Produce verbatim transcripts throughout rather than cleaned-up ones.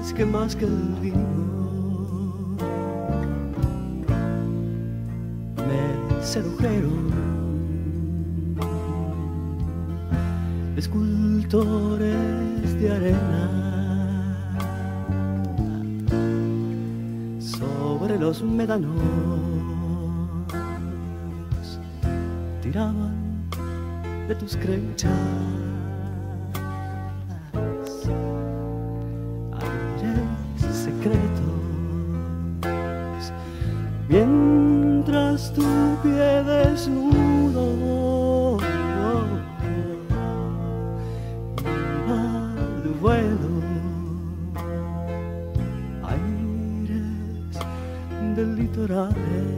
es que más que el vino me sedujeron escultores de arena sobre los médanos tiraban de tus crechas aires secretos, mientras tu pie desnudo iba al vuelo, aires del litoral.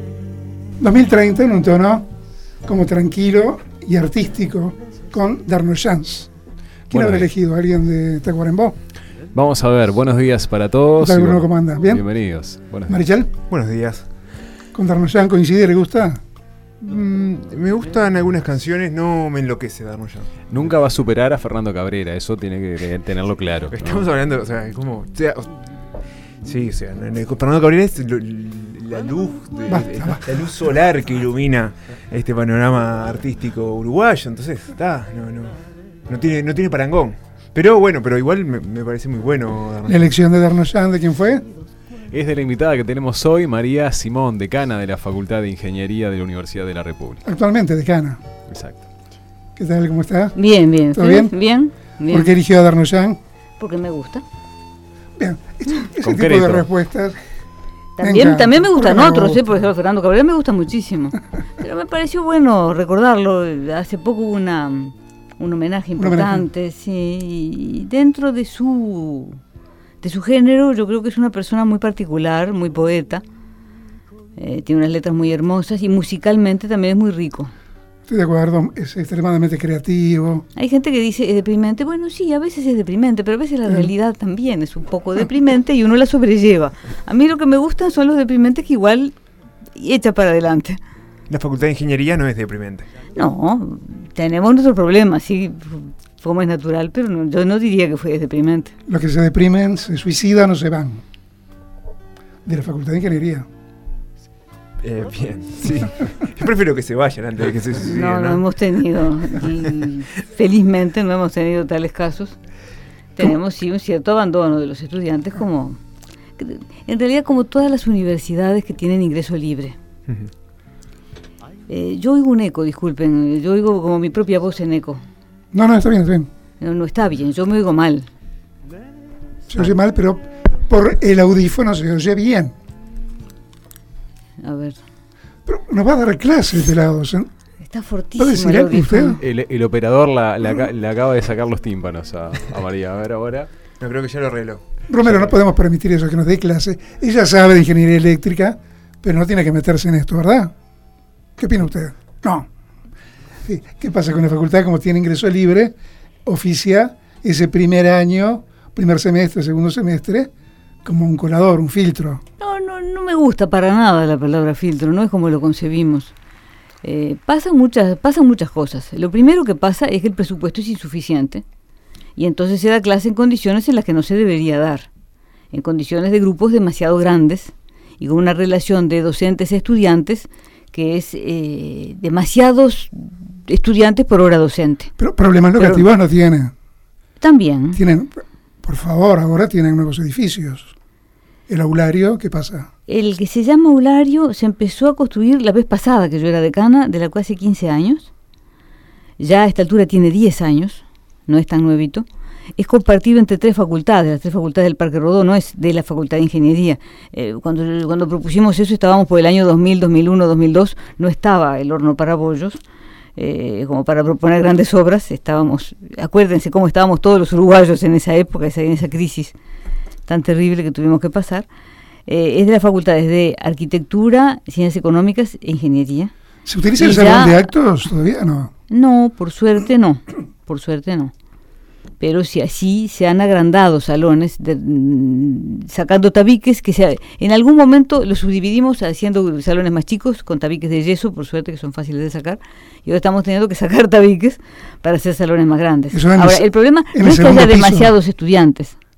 dos mil treinta en un tono como tranquilo y artístico con Darnoyans. ¿Quién Bueno, habrá elegido? ¿Alguien de Tacuarembó? Vamos a ver, buenos días para todos. ¿Qué tal, y Bruno? bueno, ¿Cómo anda? ¿Bien? Bienvenidos. Buenos días. ¿Marichel? Buenos días. ¿Con Darnoyan coincide? ¿Le gusta? Mm, me gustan algunas canciones, no me enloquece Darnoyan. Nunca va a superar a Fernando Cabrera, eso tiene que, que tenerlo claro, ¿no? Estamos hablando, o sea, como. O sea, sí, o sea, en el- Fernando Cabrera es lo- la luz, de- Basta, de- basta. la luz solar que ilumina este panorama artístico uruguayo. Entonces, está, no, no, no tiene, no tiene parangón. Pero bueno, pero igual me, me parece muy bueno La Darnoyan. elección de Darnoyan, ¿de quién fue? Es de la invitada que tenemos hoy, María Simón, decana de la Facultad de Ingeniería de la Universidad de la República. Actualmente, decana. Exacto. ¿Qué tal? ¿Cómo está? Bien, bien. ¿Todo ¿Ustedes? bien? Bien, bien. ¿Por qué eligió a Darnoyan? Porque me gusta. Bien, ese, ese tipo Concreto. de respuestas. También, encanta. también me gustan ¿Por qué no me otros, gusta? ¿eh? Por ejemplo, Fernando Cabrera me gusta muchísimo. Pero me pareció bueno recordarlo. Hace poco hubo una, un homenaje Un homenaje. importante, sí. Y dentro de su, de su género, yo creo que es una persona muy particular, muy poeta. Eh, tiene unas letras muy hermosas y musicalmente también es muy rico. Estoy de acuerdo, es extremadamente creativo. Hay gente que dice es deprimente. Bueno, sí, a veces es deprimente, pero a veces la realidad también es un poco deprimente y uno la sobrelleva. A mí lo que me gustan son los deprimentes que igual echa para adelante. La Facultad de Ingeniería no es deprimente. No, tenemos nuestros problemas, sí, como es natural, pero no, yo no diría que fue deprimente. Los que se deprimen, se suicidan o se van. De la Facultad de Ingeniería. Eh, bien, sí. Yo prefiero que se vayan antes de que se suiciden, No, no ¿no? hemos tenido, y felizmente no hemos tenido tales casos. Tenemos sí un cierto abandono de los estudiantes, como en realidad como todas las universidades que tienen ingreso libre. Ujú. Eh, yo oigo un eco, disculpen, yo oigo como mi propia voz en eco. No, no, está bien, está bien. No, no está bien, yo me oigo mal. Se oye mal, pero por el audífono se oye bien. A ver, Pero nos va a dar clases, pelados. ¿eh? está ¿Puede fortísimo decir el algo audífono. usted? El, el operador la, la aca- le acaba de sacar los tímpanos a, a María. A ver ahora. No, creo que ya lo arregló. Romero, no podemos permitir eso, que nos dé clase. Ella sabe de ingeniería eléctrica, pero no tiene que meterse en esto, ¿verdad? ¿Qué opina usted? No. Sí, ¿qué pasa con la facultad? Como tiene ingreso libre, oficia ese primer año, primer semestre, segundo semestre, como un colador, un filtro. No, no, no me gusta para nada la palabra filtro, no es como lo concebimos. Eh, pasan muchas, pasan muchas cosas. Lo primero que pasa es que el presupuesto es insuficiente y entonces se da clase en condiciones en las que no se debería dar, en condiciones de grupos demasiado grandes y con una relación de docentes-estudiantes que es eh, demasiados estudiantes por hora docente. Pero problemas Pero- locativos no tiene. También. Tienen, por favor, ahora tienen nuevos edificios. El aulario, ¿qué pasa? El que se llama aulario se empezó a construir la vez pasada que yo era decana, de la cual hace quince años. Ya a esta altura tiene diez años, no es tan nuevito. Es compartido entre tres facultades, las tres facultades del Parque Rodó, no es de la Facultad de Ingeniería. Eh, cuando, cuando propusimos eso estábamos por el año dos mil, dos mil uno, dos mil dos, no estaba el horno para bollos, eh, como para proponer grandes obras. Estábamos, acuérdense cómo estábamos todos los uruguayos en esa época, esa, en esa crisis tan terrible que tuvimos que pasar. Eh, es de las facultades de Arquitectura, Ciencias Económicas e Ingeniería. ¿Se utiliza Y el salón ya- de actos todavía? No. No, por suerte no, por suerte no. Pero sí, así se han agrandado salones, de, mm, sacando tabiques, que se, en algún momento los subdividimos haciendo salones más chicos, con tabiques de yeso, por suerte, que son fáciles de sacar, y ahora estamos teniendo que sacar tabiques para hacer salones más grandes. Eso en el Ahora, se- el problema en no el es que haya segundo piso. demasiados estudiantes.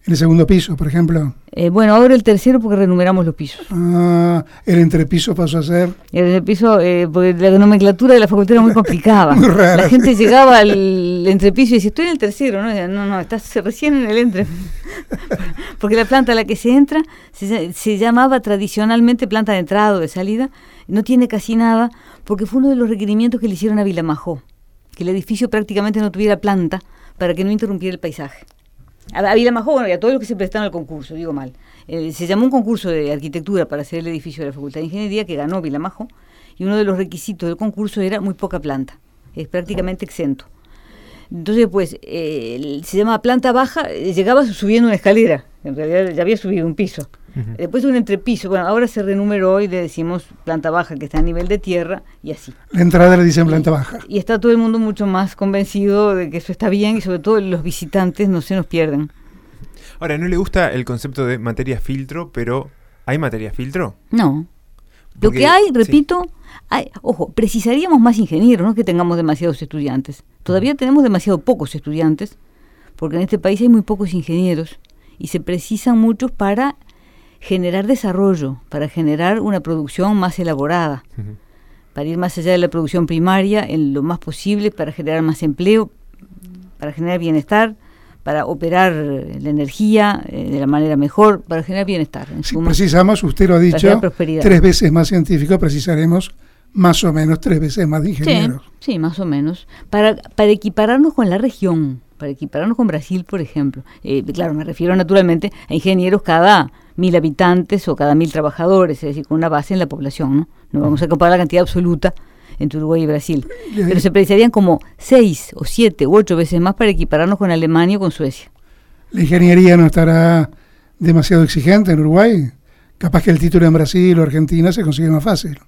En el segundo piso, por ejemplo. Eh, bueno, ahora el tercero porque renumeramos los pisos. Ah, el entrepiso pasó a ser... El entrepiso, eh, porque la nomenclatura de la facultad era muy complicada. Muy rara. La gente llegaba al entrepiso y decía, estoy en el tercero, ¿no? Decía, no, no, estás recién en el entre. Porque la planta a la que se entra se, se llamaba tradicionalmente planta de entrada o de salida, no tiene casi nada, porque fue uno de los requerimientos que le hicieron a Vilamajó, que el edificio prácticamente no tuviera planta para que no interrumpiera el paisaje. A Vilamajó, bueno, y a todos los que se prestaron al concurso, digo mal. Eh, se llamó un concurso de arquitectura para hacer el edificio de la Facultad de Ingeniería que ganó Vilamajó, y uno de los requisitos del concurso era muy poca planta, es prácticamente exento. Entonces, pues, eh, se llamaba planta baja, eh, llegaba subiendo una escalera, en realidad ya había subido un piso. Uh-huh. Después un entrepiso, bueno, ahora se renumeró y le decimos planta baja, que está a nivel de tierra, y así. La entrada le dicen planta baja. Y está todo el mundo mucho más convencido de que eso está bien, y sobre todo los visitantes no se nos pierden. Ahora, ¿no le gusta el concepto de materia filtro, pero hay materia filtro? No. Porque, lo que hay, repito, sí. hay, ojo, precisaríamos más ingenieros, no que tengamos demasiados estudiantes. Todavía tenemos demasiado pocos estudiantes, porque en este país hay muy pocos ingenieros, y se precisan muchos para generar desarrollo, para generar una producción más elaborada, uh-huh. para ir más allá de la producción primaria en lo más posible, para generar más empleo, para generar bienestar, para operar la energía eh, de la manera mejor, para generar bienestar. En si suma, precisamos, usted lo ha dicho, tres veces más científicos, precisaremos más o menos tres veces más de ingenieros. Sí, sí, más o menos. Para, para equipararnos con la región, para equipararnos con Brasil, por ejemplo. Eh, claro, me refiero naturalmente a ingenieros cada mil habitantes o cada mil trabajadores, es decir, con una base en la población, ¿no? No vamos a comparar la cantidad absoluta entre Uruguay y Brasil. Pero se precisarían como seis o siete u ocho veces más para equipararnos con Alemania o con Suecia. ¿La ingeniería no estará demasiado exigente en Uruguay? Capaz que el título en Brasil o Argentina se consigue más fácil.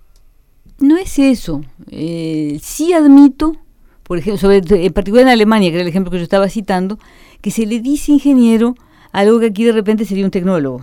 No es eso. Eh, sí admito, por ejemplo, sobre, en particular en Alemania, que era el ejemplo que yo estaba citando, que se le dice ingeniero algo que aquí de repente sería un tecnólogo.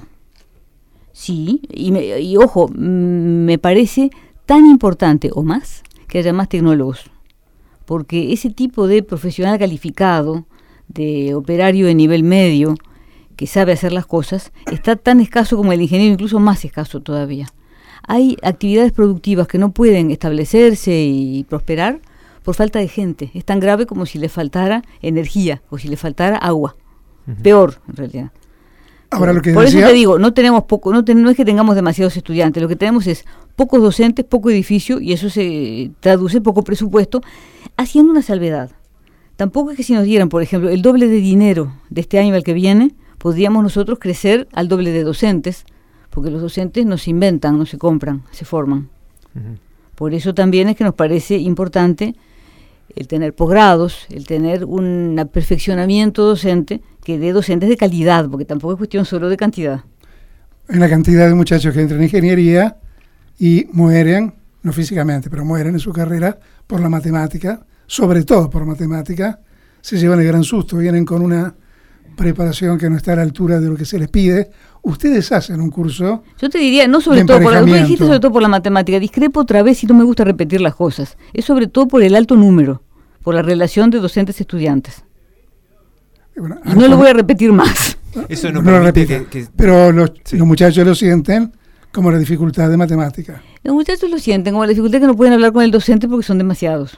Sí, y, me, y ojo, me parece tan importante o más que haya más tecnólogos, porque ese tipo de profesional calificado, de operario de nivel medio, que sabe hacer las cosas, está tan escaso como el ingeniero, incluso más escaso todavía. Hay actividades productivas que no pueden establecerse y prosperar por falta de gente. Es tan grave como si le faltara energía o si le faltara agua. Uh-huh. Peor, en realidad. Ahora, lo que Por decía... eso te digo, no tenemos poco, no, ten, no es que tengamos demasiados estudiantes, lo que tenemos es pocos docentes, poco edificio, y eso se traduce poco presupuesto, haciendo una salvedad. Tampoco es que si nos dieran, por ejemplo, el doble de dinero de este año al que viene, podríamos nosotros crecer al doble de docentes, porque los docentes no se inventan, no se compran, se forman. Uh-huh. Por eso también es que nos parece importante el tener posgrados, el tener un perfeccionamiento docente que dé docentes de calidad, porque tampoco es cuestión solo de cantidad. Hay una cantidad de muchachos que entran en ingeniería y mueren, no físicamente, pero mueren en su carrera por la matemática, sobre todo por matemática, se llevan el gran susto, vienen con una preparación que no está a la altura de lo que se les pide. Ustedes hacen un curso. Yo te diría, no sobre todo por la, tú dijiste sobre todo por la matemática, discrepo otra vez y no me gusta repetir las cosas. Es sobre todo por el alto número, por la relación de docentes-estudiantes. Y, bueno, y no lo voy a repetir más. Eso no, no lo repite, que, que, pero los, sí. los muchachos lo sienten como la dificultad de matemática. Los muchachos lo sienten como la dificultad que no pueden hablar con el docente porque son demasiados.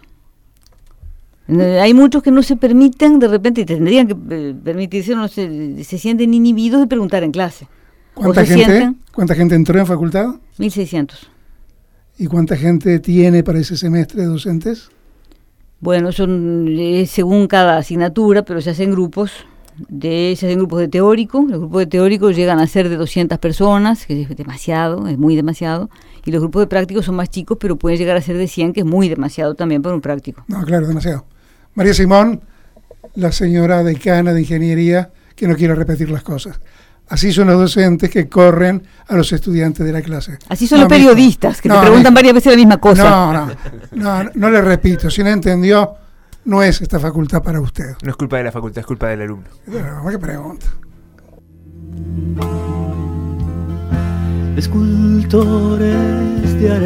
Hay muchos que no se permiten, de repente, y tendrían que eh, permitirse, no se, se sienten inhibidos de preguntar en clase. ¿Cuánta gente, sienten, ¿Cuánta gente entró en facultad? mil seiscientos. ¿Y cuánta gente tiene para ese semestre de docentes? Bueno, son eh, según cada asignatura, pero se hacen grupos, de, se hacen grupos de teórico. Los grupos de teórico llegan a ser de doscientas personas, que es demasiado, es muy demasiado. Y los grupos de prácticos son más chicos, pero pueden llegar a ser de cien, que es muy demasiado también para un práctico. No, claro, demasiado. María Simón, la señora decana de ingeniería, que no quiere repetir las cosas. Así son los docentes que corren a los estudiantes de la clase. Así son no, los periodistas, mismo. que no, te preguntan mismo. varias veces la misma cosa. No, no, no, no, no le repito. Si no entendió, no es esta facultad para usted. No es culpa de la facultad, es culpa del alumno. Pero, ¿qué pregunta? Escultores de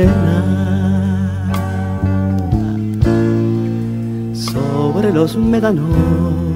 arena sobre los médanos